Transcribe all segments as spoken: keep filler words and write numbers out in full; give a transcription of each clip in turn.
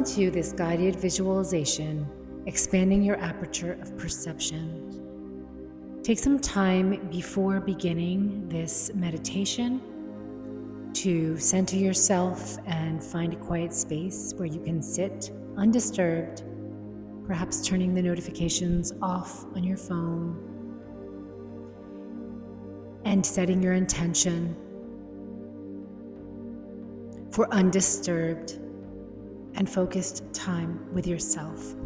Welcome to this guided visualization, expanding your aperture of perception. Take some time before beginning this meditation to center yourself and find a quiet space where you can sit undisturbed, perhaps turning the notifications off on your phone, and setting your intention for undisturbed and focused time with yourself.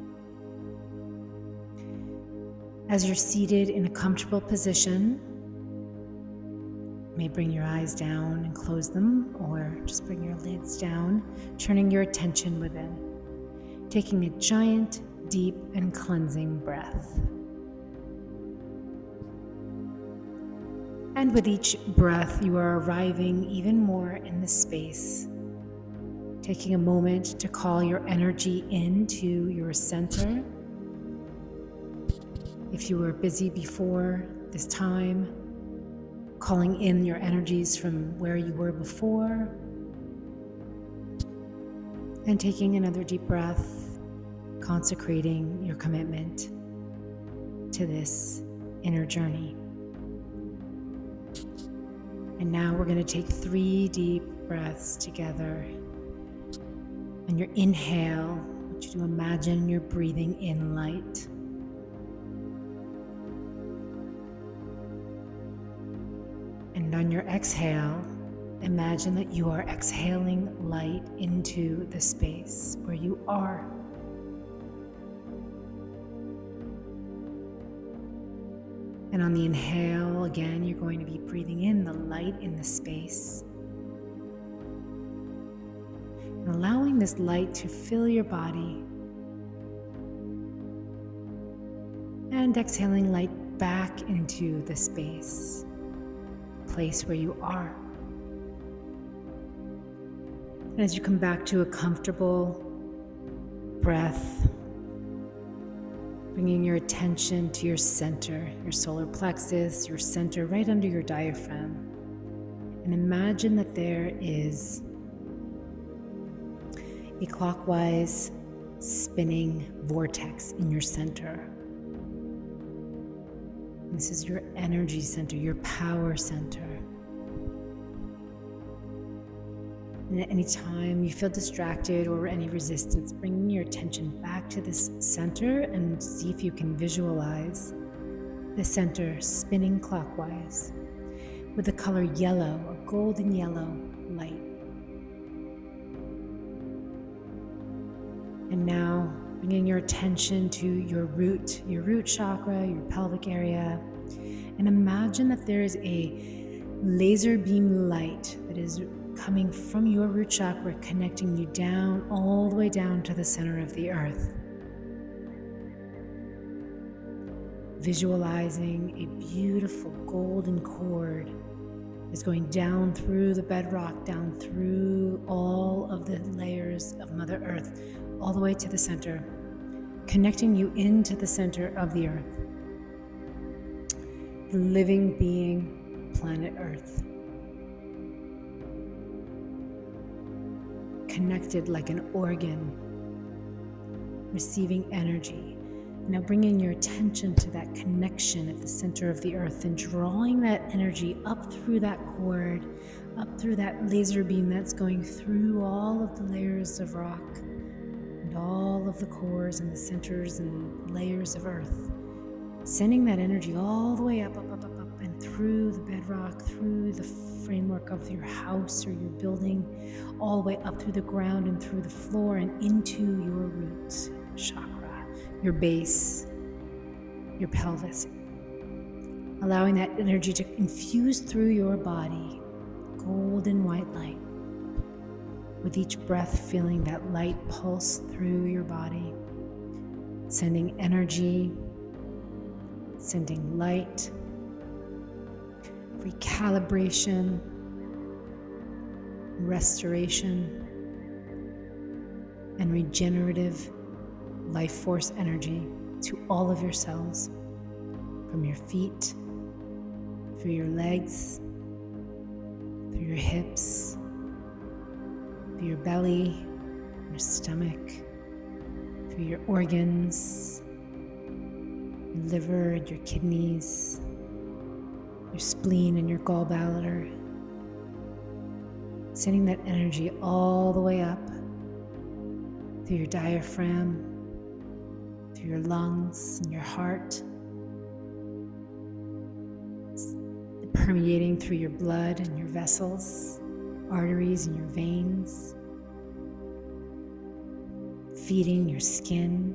As you're seated in a comfortable position, you may bring your eyes down and close them, or just bring your lids down, turning your attention within, taking a giant, deep, and cleansing breath. And with each breath, you are arriving even more in the space, taking a moment to call your energy into your center. If you were busy before this time, calling in your energies from where you were before, and taking another deep breath, consecrating your commitment to this inner journey. And now we're going to take three deep breaths together. On your inhale, I want you to imagine you're breathing in light. And on your exhale, imagine that you are exhaling light into the space where you are. And on the inhale, again, you're going to be breathing in the light in the space. And allowing this light to fill your body. And exhaling light back into the space, place where you are. And as you come back to a comfortable breath, bringing your attention to your center, your solar plexus, your center right under your diaphragm. And imagine that there is a clockwise spinning vortex in your center. This is your energy center, your power center. And at any time you feel distracted or any resistance, bringing your attention back to this center and see if you can visualize the center spinning clockwise with the color yellow, a golden yellow light. And now bringing your attention to your root, your root chakra, your pelvic area, and imagine that there is a laser beam light that is coming from your root chakra, connecting you down, all the way down to the center of the earth. Visualizing a beautiful golden cord is going down through the bedrock, down through all of the layers of Mother Earth, all the way to the center, connecting you into the center of the earth. The living being, planet Earth. Connected like an organ, receiving energy. Now bringing your attention to that connection at the center of the earth and drawing that energy up through that cord, up through that laser beam that's going through all of the layers of rock and all of the cores and the centers and layers of earth. Sending that energy all the way up, up, up, up, up, and through the bedrock, through the framework of your house or your building, all the way up through the ground and through the floor and into your root chakra, your base, your pelvis. Allowing that energy to infuse through your body, golden white light. With each breath, feeling that light pulse through your body, sending energy, sending light, recalibration, restoration, and regenerative life force energy to all of your cells, from your feet, through your legs, through your hips, through your belly, your stomach, through your organs, your liver and your kidneys, your spleen and your gallbladder, sending that energy all the way up through your diaphragm, through your lungs and your heart, permeating through your blood and your vessels, arteries and your veins, feeding your skin,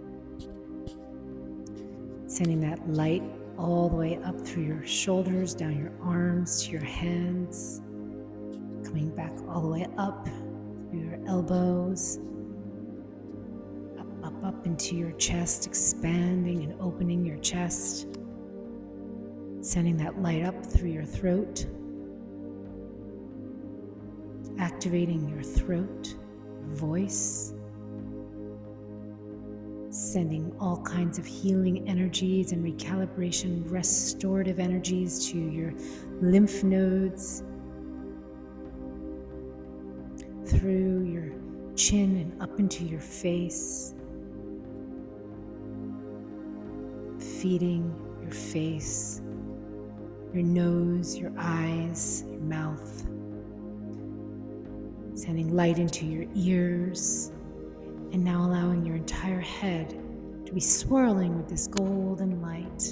sending that light all the way up through your shoulders, down your arms, to your hands, coming back all the way up through your elbows, up, up, up into your chest, expanding and opening your chest, sending that light up through your throat, activating your throat, your voice, sending all kinds of healing energies and recalibration, restorative energies to your lymph nodes, through your chin and up into your face, feeding your face, your nose, your eyes, your mouth, sending light into your ears, and now allowing your entire head to be swirling with this golden light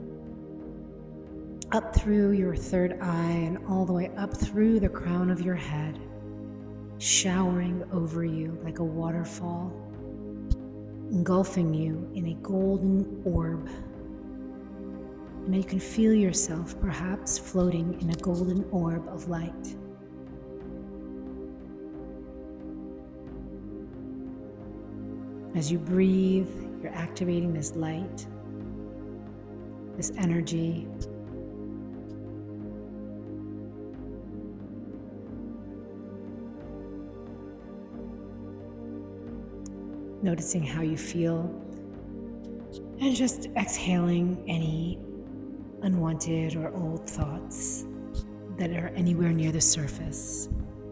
up through your third eye and all the way up through the crown of your head, showering over you like a waterfall, engulfing you in a golden orb. And now you can feel yourself perhaps floating in a golden orb of light. As you breathe, you're activating this light, this energy. Noticing how you feel, and just exhaling any unwanted or old thoughts that are anywhere near the surface.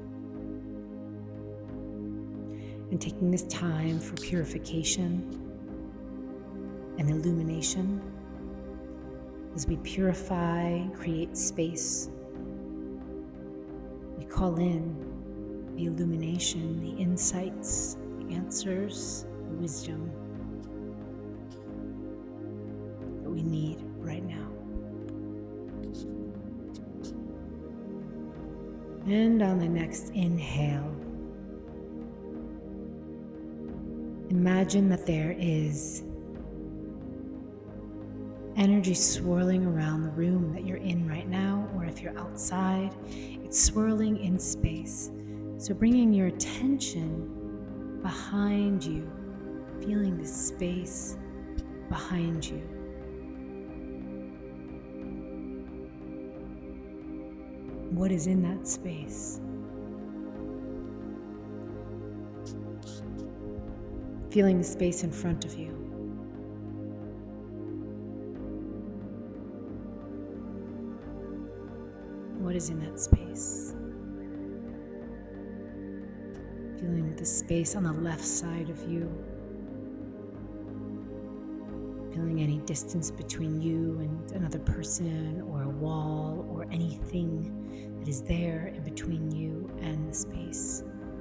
And taking this time for purification and illumination as we purify, create space. We call in the illumination, the insights, the answers, the wisdom that we need right now. And on the next inhale, imagine that there is energy swirling around the room that you're in right now, or if you're outside, it's swirling in space. So bringing your attention behind you, feeling the space behind you. What is in that space? Feeling the space in front of you. What is in that space? Feeling the space on the left side of you. Feeling any distance between you and another person, or a wall, or anything that is there in between you and the space.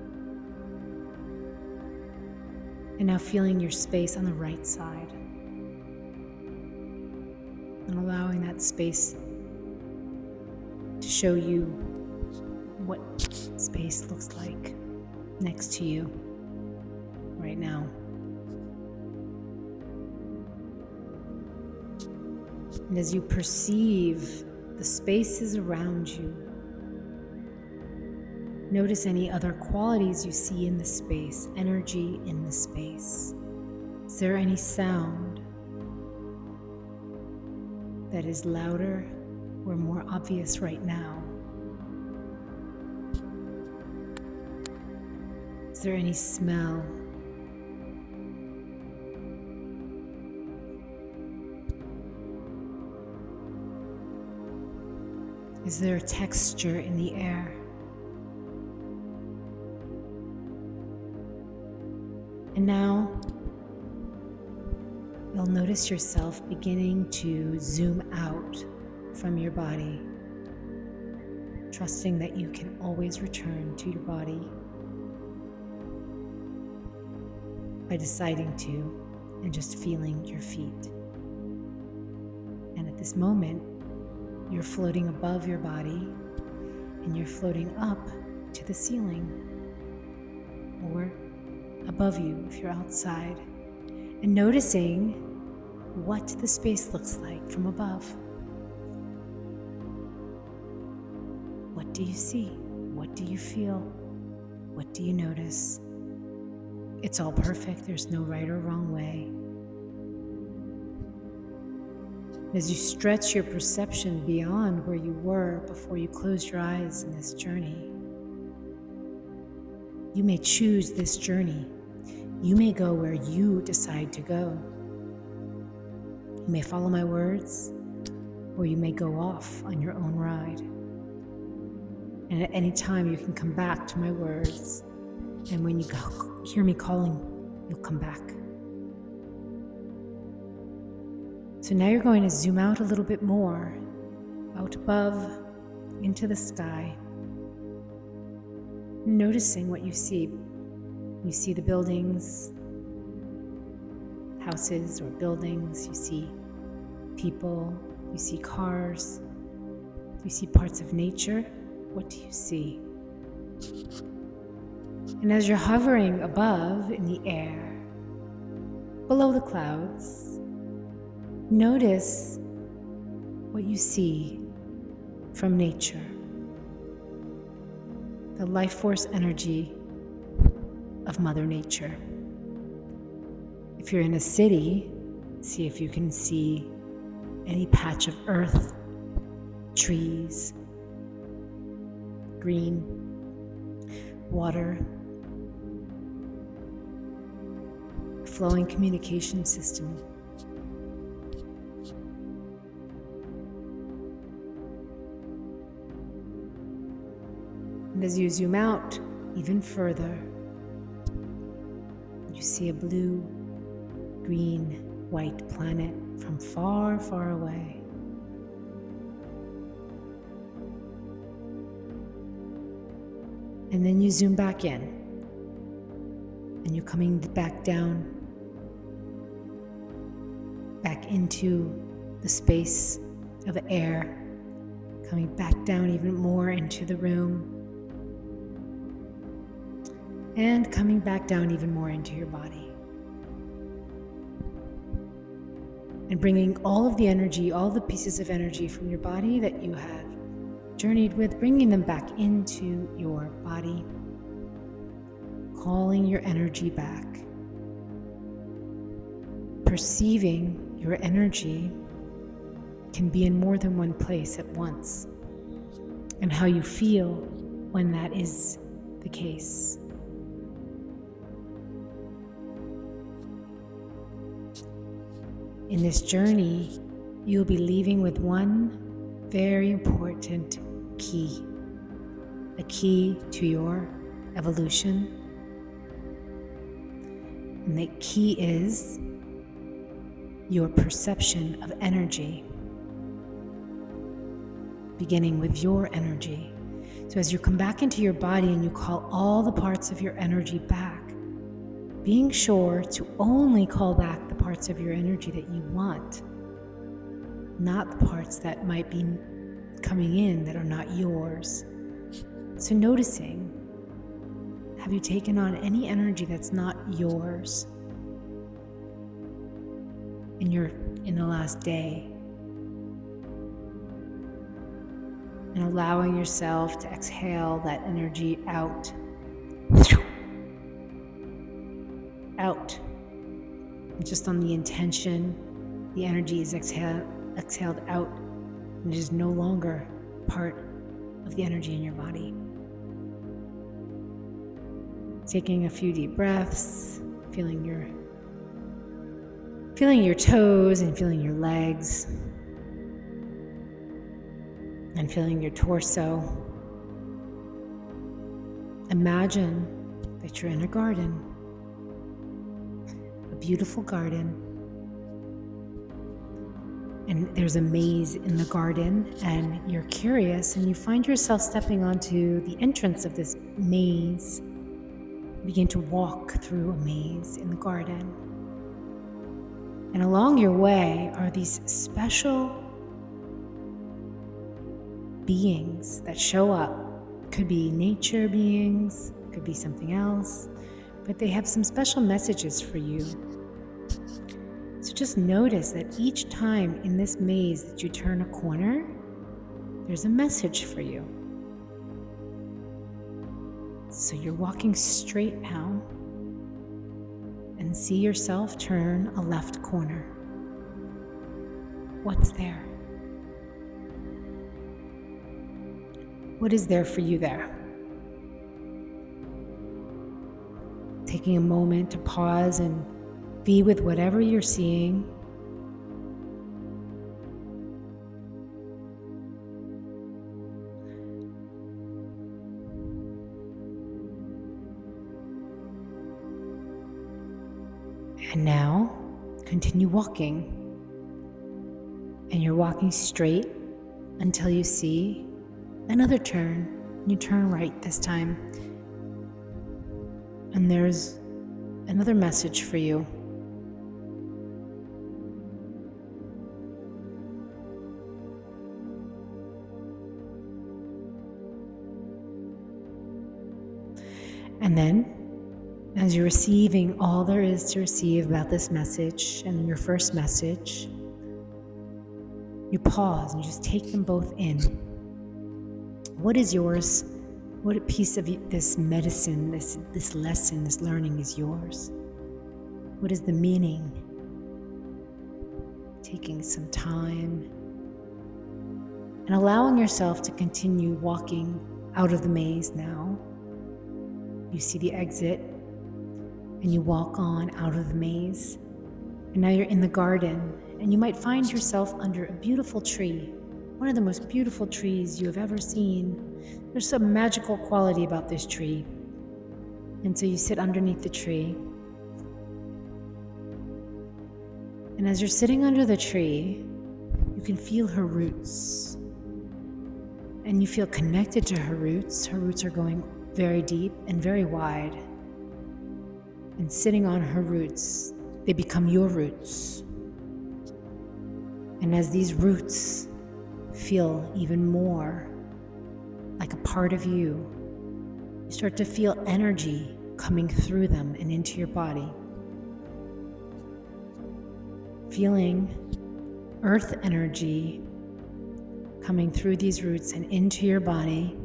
And now feeling your space on the right side, and allowing that space to show you what space looks like next to you right now. And as you perceive the spaces around you, notice any other qualities you see in the space, energy in the space. Is there any sound that is louder or more obvious right now? Is there any smell? Is there a texture in the air? And now you'll notice yourself beginning to zoom out from your body, trusting that you can always return to your body by deciding to and just feeling your feet. And at this moment, you're floating above your body and you're floating up to the ceiling or above you if you're outside, and noticing what the space looks like from above. What do you see? What do you feel? What do you notice? It's all perfect. There's no right or wrong way. As you stretch your perception beyond where you were before you closed your eyes in this journey, you may choose this journey. You may go where you decide to go. You may follow my words, or you may go off on your own ride. And at any time, you can come back to my words. And when you go, hear me calling, you'll come back. So now you're going to zoom out a little bit more, out above, into the sky, noticing what you see. You see the buildings, houses or buildings, you see people, you see cars, you see parts of nature. What do you see? And as you're hovering above in the air, below the clouds, notice what you see from nature. The life force energy of Mother Nature. If you're in a city, see if you can see any patch of earth, trees, green, water, flowing communication system. And as you zoom out even further, you see a blue, green, white planet from far, far away. And then you zoom back in, and you're coming back down, back into the space of air, coming back down even more into the room, and coming back down even more into your body. And bringing all of the energy, all the pieces of energy from your body that you have journeyed with, bringing them back into your body, calling your energy back, perceiving your energy can be in more than one place at once, and how you feel when that is the case. In this journey, you'll be leaving with one very important key, a key to your evolution. And the key is your perception of energy, beginning with your energy. So as you come back into your body and you call all the parts of your energy back, being sure to only call back the parts of your energy that you want, not the parts that might be coming in that are not yours. So noticing, have you taken on any energy that's not yours in your in the last day? And allowing yourself to exhale that energy out. Out. And just on the intention, the energy is exhaled, exhaled out, and it is no longer part of the energy in your body. Taking a few deep breaths, feeling your feeling your toes and feeling your legs, and feeling your torso. Imagine that you're in a garden. a beautiful garden. And there's a maze in the garden, and you're curious, and you find yourself stepping onto the entrance of this maze. You begin to walk through a maze in the garden. And along your way are these special beings that show up. Could be nature beings, could be something else, but they have some special messages for you. So just notice that each time in this maze that you turn a corner, there's a message for you. So you're walking straight now and see yourself turn a left corner. What's there? What is there for you there? Taking a moment to pause and be with whatever you're seeing. And now, continue walking. And you're walking straight until you see another turn. You turn right this time. And there's another message for you. And then, as you're receiving all there is to receive about this message and your first message, you pause and just take them both in. What is yours? What piece of this medicine, this, this lesson, this learning is yours? What is the meaning? Taking some time and allowing yourself to continue walking out of the maze now. You see the exit and you walk on out of the maze. And now you're in the garden and you might find yourself under a beautiful tree, one of the most beautiful trees you have ever seen. There's some magical quality about this tree. And so you sit underneath the tree. And as you're sitting under the tree, you can feel her roots. And you feel connected to her roots. Her roots are going very deep and very wide. And sitting on her roots, they become your roots. And as these roots feel even more like a part of you, you start to feel energy coming through them and into your body. Feeling earth energy coming through these roots and into your body.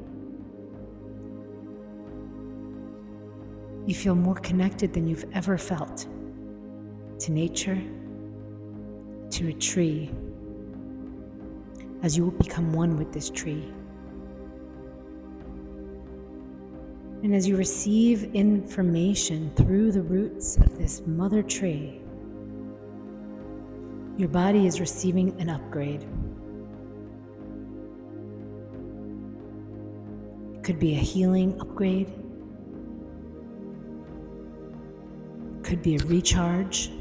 You feel more connected than you've ever felt to nature, to a tree, as you will become one with this tree. And as you receive information through the roots of this mother tree, your body is receiving an upgrade. It could be a healing upgrade. It could be a recharge.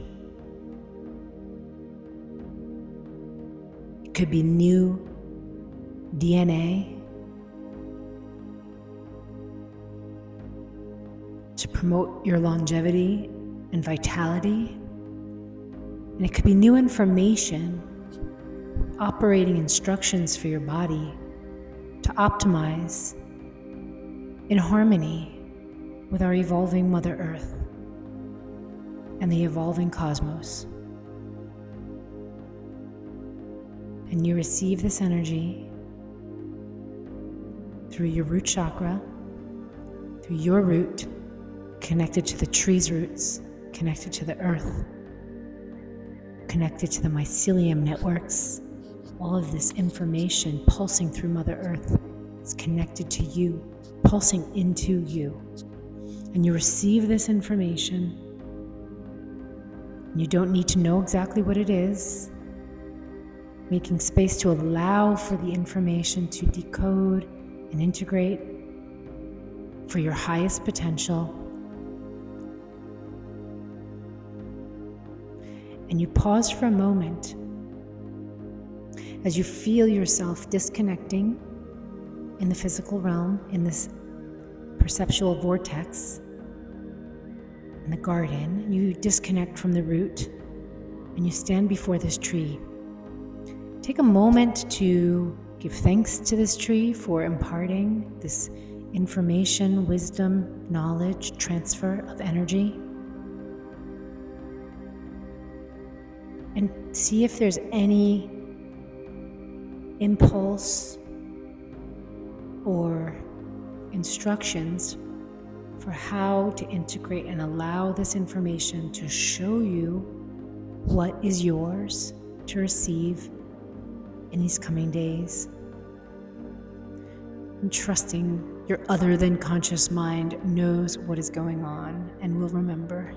It could be new D N A to promote your longevity and vitality. And it could be new information, operating instructions for your body to optimize in harmony with our evolving Mother Earth and the evolving cosmos. And you receive this energy through your root chakra, through your root, connected to the tree's roots, connected to the earth, connected to the mycelium networks. All of this information pulsing through Mother Earth is connected to you, pulsing into you. And you receive this information. You don't need to know exactly what it is. Making space to allow for the information to decode and integrate for your highest potential. And you pause for a moment as you feel yourself disconnecting in the physical realm, in this perceptual vortex, in the garden. You disconnect from the root and you stand before this tree. Take a moment to give thanks to this tree for imparting this information, wisdom, knowledge, transfer of energy. And see if there's any impulse or instructions for how to integrate and allow this information to show you what is yours to receive in these coming days. And trusting your other than conscious mind knows what is going on and will remember.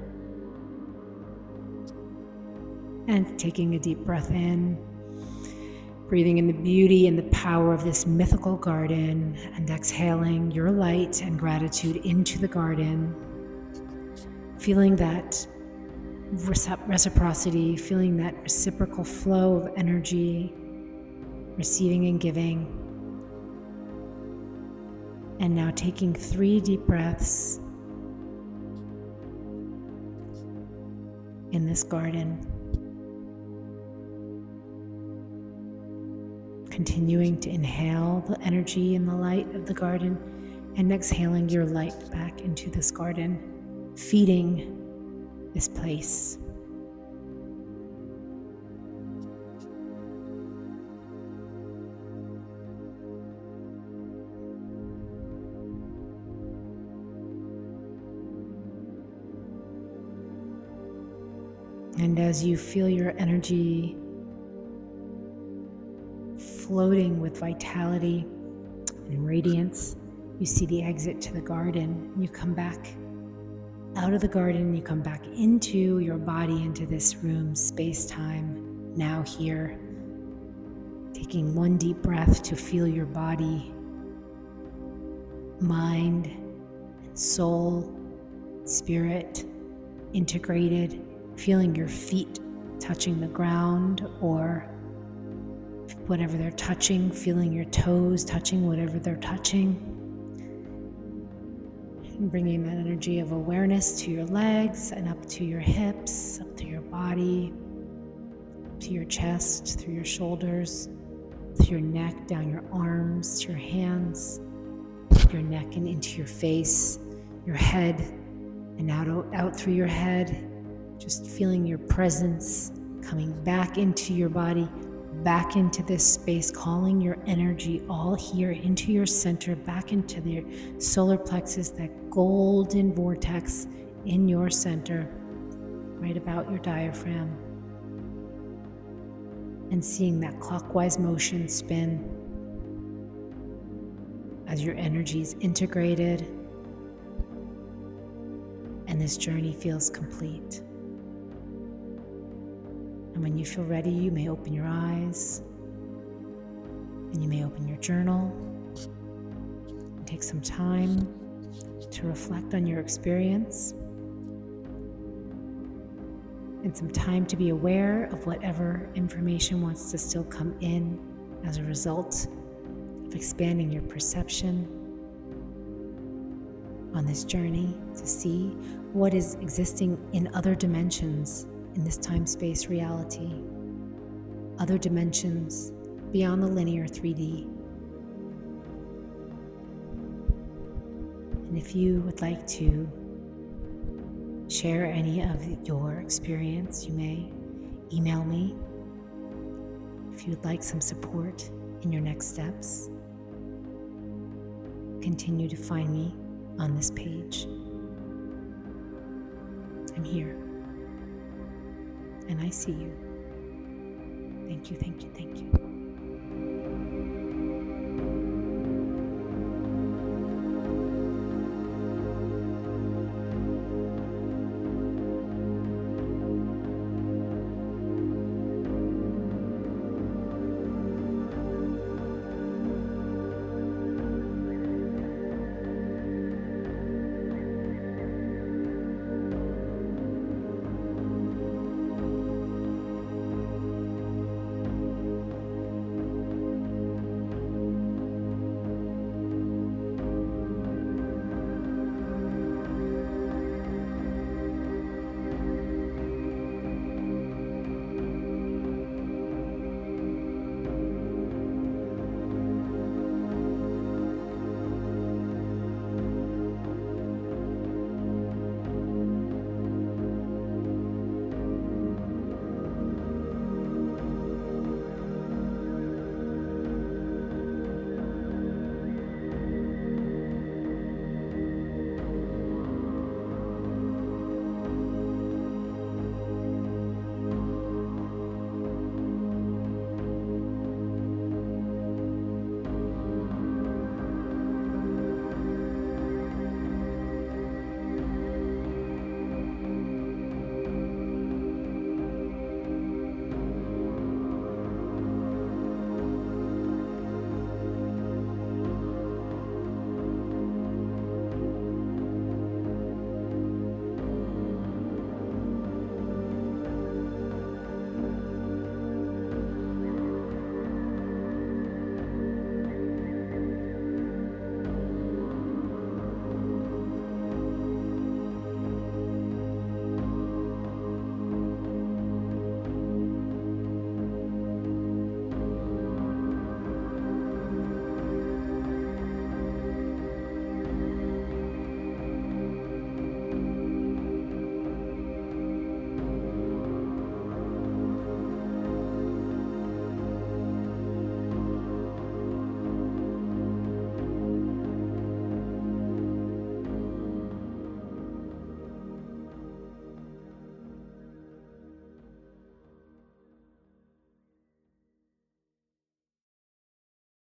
And taking a deep breath in, breathing in the beauty and the power of this mythical garden, and exhaling your light and gratitude into the garden, feeling that reciprocity, feeling that reciprocal flow of energy, receiving and giving. And now taking three deep breaths in this garden. Continuing to inhale the energy and the light of the garden, and exhaling your light back into this garden, feeding this place. And as you feel your energy floating with vitality and radiance, you see the exit to the garden. You come back out of the garden, you come back into your body, into this room, space-time, now here. Taking one deep breath to feel your body, mind, and soul, spirit integrated, feeling your feet touching the ground or whatever they're touching, feeling your toes touching whatever they're touching, and bringing that energy of awareness to your legs and up to your hips, up to your body, to your chest, through your shoulders, through your neck, down your arms, to your hands, your neck and into your face, your head, and out, out through your head, just feeling your presence coming back into your body, back into this space, calling your energy all here into your center, back into the solar plexus, that golden vortex in your center, right about your diaphragm. And seeing that clockwise motion spin as your energy is integrated and this journey feels complete. And when you feel ready, you may open your eyes and you may open your journal and take some time to reflect on your experience and some time to be aware of whatever information wants to still come in as a result of expanding your perception on this journey to see what is existing in other dimensions in this time-space reality, other dimensions beyond the linear three D. And if you would like to share any of your experience, you may email me. If you would like some support in your next steps, continue to find me on this page. I'm here. And I see you. Thank you, thank you, thank you.